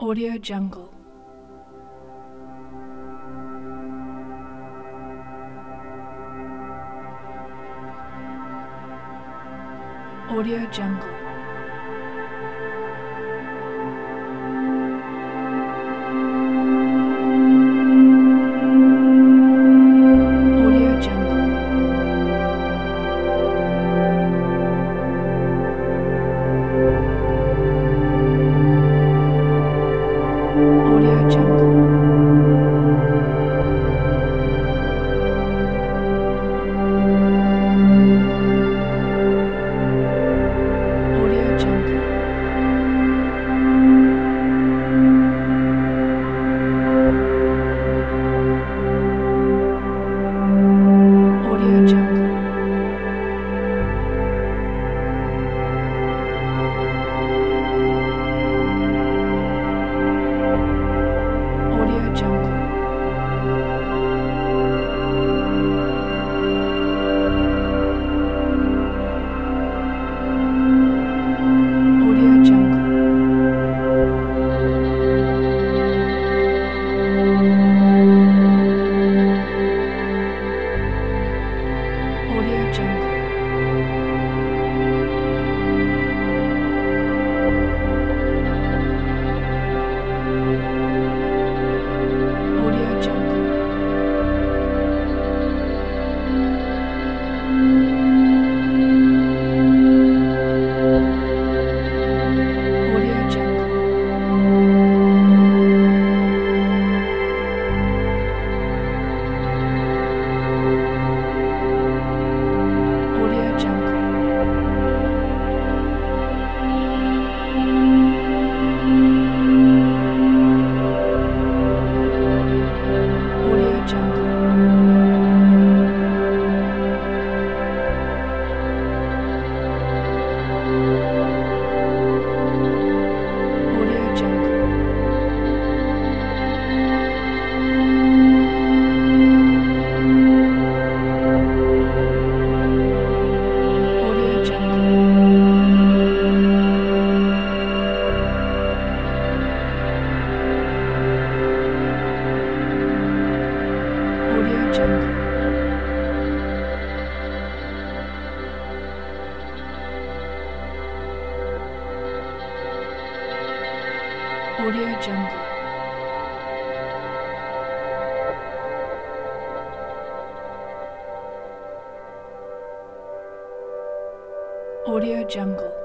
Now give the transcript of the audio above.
Audio Jungle. Audio Jungle. Audio Jungle. Audio Jungle. Audio Jungle. Audio Jungle. Audio Jungle. Audio Jungle. Audio Jungle. Audio Jungle. Audio Jungle. Audio Jungle. Audio Jungle. Audio Jungle. Audio Jungle. Audio Jungle. Audio Jungle. Audio Jungle.